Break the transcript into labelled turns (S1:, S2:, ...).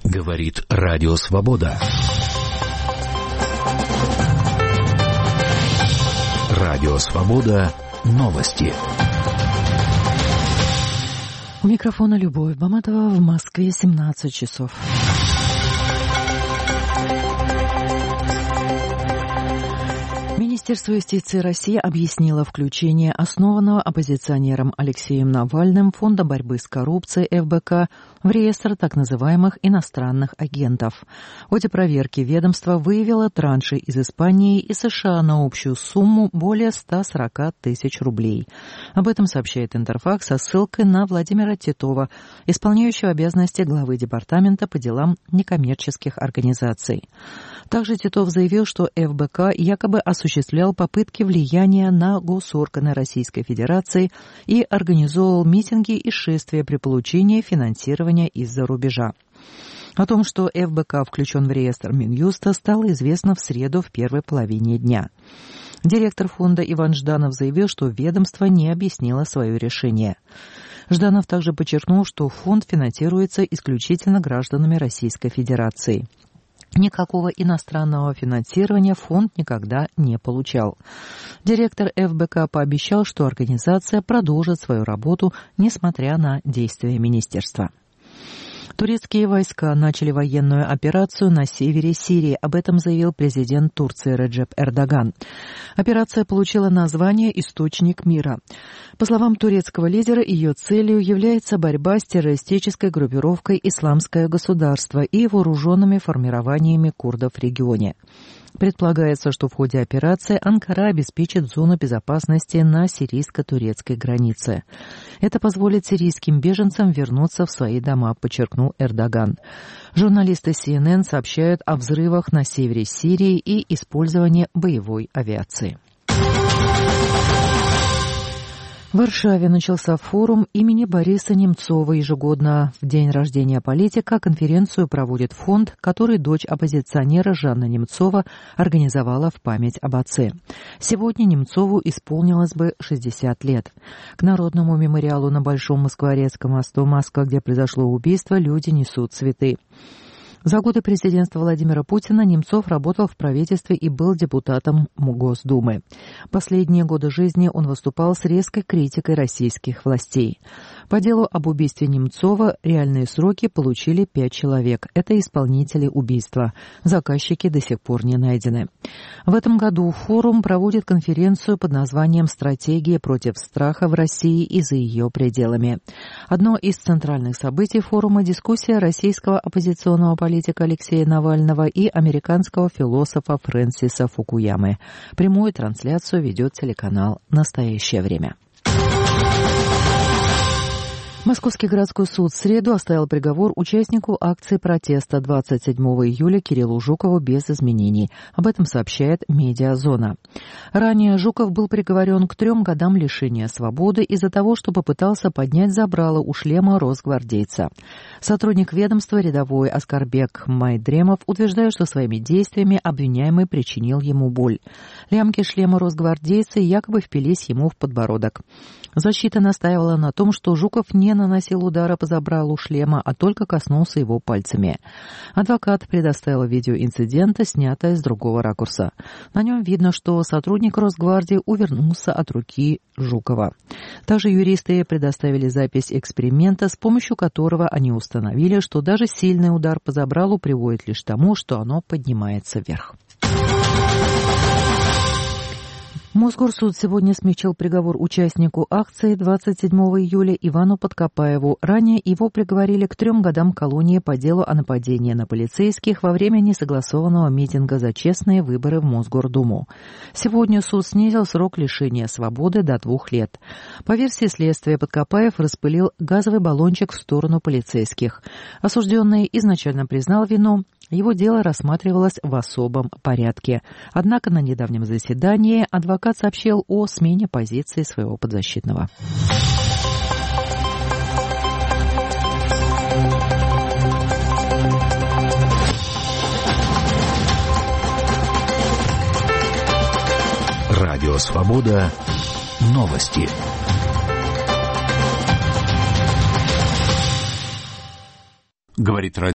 S1: Говорит Радио Свобода. Радио Свобода. Новости.
S2: У микрофона Любовь Баматова. В Москве 17 часов. Министерство юстиции России объяснило включение основанного оппозиционером Алексеем Навальным Фонда борьбы с коррупцией ФБК в реестр так называемых иностранных агентов. В ходе проверки ведомство выявило транши из Испании и США на общую сумму более 140 тысяч рублей. Об этом сообщает Интерфакс со ссылкой на Владимира Титова, исполняющего обязанности главы Департамента по делам некоммерческих организаций. Также Титов заявил, что ФБК якобы осуществлял попытки влияния на госорганы Российской Федерации и организовывал митинги и шествия при получении финансирования из-за рубежа. О том, что ФБК включен в реестр Минюста, стало известно в среду в первой половине дня. Директор фонда Иван Жданов заявил, что ведомство не объяснило свое решение. Жданов также подчеркнул, что фонд финансируется исключительно гражданами Российской Федерации. Никакого иностранного финансирования фонд никогда не получал. Директор ФБК пообещал, что организация продолжит свою работу, несмотря на действия министерства. Турецкие войска начали военную операцию на севере Сирии. Об этом заявил президент Турции Реджеп Эрдоган. Операция получила название «Источник мира». По словам турецкого лидера, ее целью является борьба с террористической группировкой «Исламское государство» и вооруженными формированиями курдов в регионе. Предполагается, что в ходе операции Анкара обеспечит зону безопасности на сирийско-турецкой границе. Это позволит сирийским беженцам вернуться в свои дома, подчеркнул Эрдоган. Журналисты CNN сообщают о взрывах на севере Сирии и использовании боевой авиации. В Варшаве начался форум имени Бориса Немцова. Ежегодно в день рождения политика конференцию проводит фонд, который дочь оппозиционера Жанна Немцова организовала в память об отце. Сегодня Немцову исполнилось бы 60 лет. К народному мемориалу на Большом Москворецком мосту Москва, где произошло убийство, люди несут цветы. За годы президентства Владимира Путина Немцов работал в правительстве и был депутатом Госдумы. Последние годы жизни он выступал с резкой критикой российских властей. По делу об убийстве Немцова реальные сроки получили 5 человек. Это исполнители убийства. Заказчики до сих пор не найдены. В этом году форум проводит конференцию под названием «Стратегия против страха в России и за ее пределами». Одно из центральных событий форума – дискуссия российского оппозиционного политика Алексея Навального и американского философа Фрэнсиса Фукуямы. Прямую трансляцию ведет телеканал «Настоящее время». Московский городской суд в среду оставил приговор участнику акции протеста 27 июля Кириллу Жукову без изменений. Об этом сообщает «Медиазона». Ранее Жуков был приговорен к 3 годам лишения свободы из-за того, что попытался поднять забрало у шлема росгвардейца. Сотрудник ведомства рядовой Аскарбек Майдремов утверждает, что своими действиями обвиняемый причинил ему боль. Лямки шлема росгвардейца якобы впились ему в подбородок. Защита настаивала на том, что Жуков не наносил удара по забралу шлема, а только коснулся его пальцами. Адвокат предоставил видео инцидента, снятое с другого ракурса. На нем видно, что сотрудник Росгвардии увернулся от руки Жукова. Также юристы предоставили запись эксперимента, с помощью которого они установили, что даже сильный удар по забралу приводит лишь к тому, что оно поднимается вверх. Мосгорсуд сегодня смягчил приговор участнику акции 27 июля Ивану Подкопаеву. Ранее его приговорили к 3 годам колонии по делу о нападении на полицейских во время несогласованного митинга за честные выборы в Мосгордуму. Сегодня суд снизил срок лишения свободы до 2 лет. По версии следствия, Подкопаев распылил газовый баллончик в сторону полицейских. Осужденный изначально признал вину. Его дело рассматривалось в особом порядке. Однако на недавнем заседании адвокат сообщил о смене позиции своего подзащитного.
S1: Радио Свобода. Новости. Говорит